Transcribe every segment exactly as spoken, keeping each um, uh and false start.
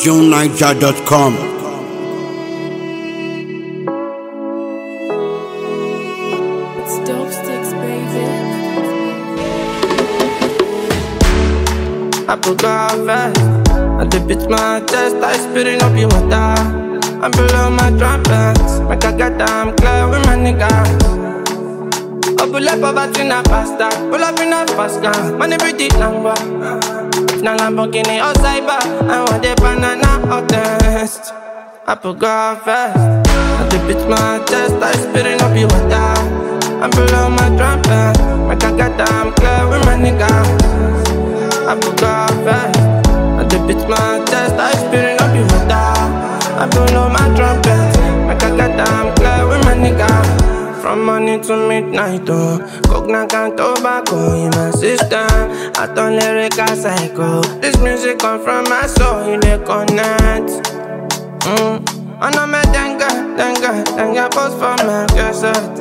June Niger dot com. It's dope sticks, baby. I put God first. I dip it my chest, I spitting up your water. I'm below my trumpets. Make I get damn clear with my niggas. I pull up about in a pasta. Pull up in a fast car. Money pretty number. If not Lamborghini or Cyber, I want the banana or test. I put God first. I dip it my chest, I spitting up your water. I'm below my trumpet. Make I get damn clear with my niggas. I put God first. I dip it my chest, I spitting up your water. I below my trumpet. Make I get damn clear with my niggas. From morning to midnight, oh, coconut and tobacco in my system. I turn lyrical psycho. This music come from my soul, you dey connect. Mm. I know me dengue, dengue, dengue post for my cassette.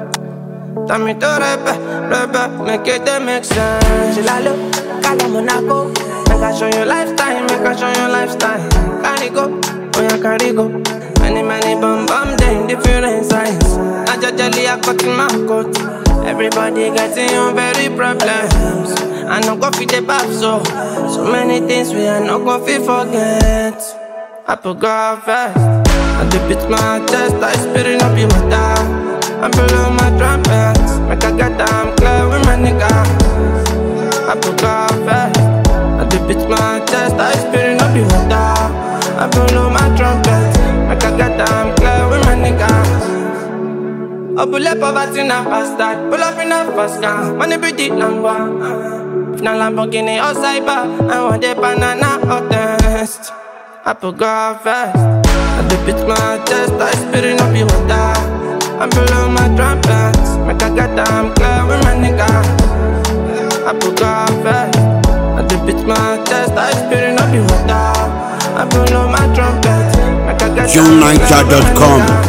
Tell me to rap, rap, make it dey make sense. Chilalo, Cala Monaco. Make I show you lifestyle, make I show you lifestyle. Carry go, oh yeah, carry go. Many, many bum bum, they in different size. I just jelly, I cut in my coat. Everybody getting on very problems. I no go fit the bath, so so many things we I no go fit forget. I put God first. I dip it my chest, I spitting up your water. I'm below my trumpets. Make I get damn clear with my niggas. I put God first. I dip it my chest, I spitting up your water. I'm below my trumpets. Make I get damn clear with my niggas. I pull up about in a bastard. Pull up in a fast car. Money pretty number. If not Lamborghini or Cyber, I want the banana or test. I put God first. I dip it my chest, I spitting up your water. I'm below my trumpets. Make I get damn clear with my niggas. I put God first. I dip it my chest, I spitting up your water. I'm below my trumpets. Make I get June Niger dot com.